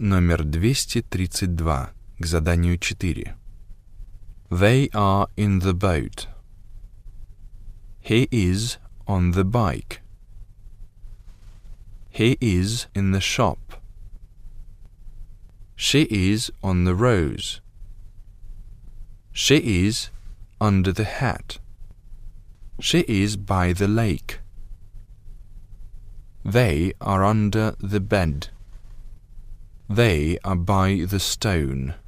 номер 232 к заданию 4. They are in the boat. He is on the bike. He is in the shop. She is on the rose. She is under the hat. She is by the lake. They are under the bed. They are by the stone.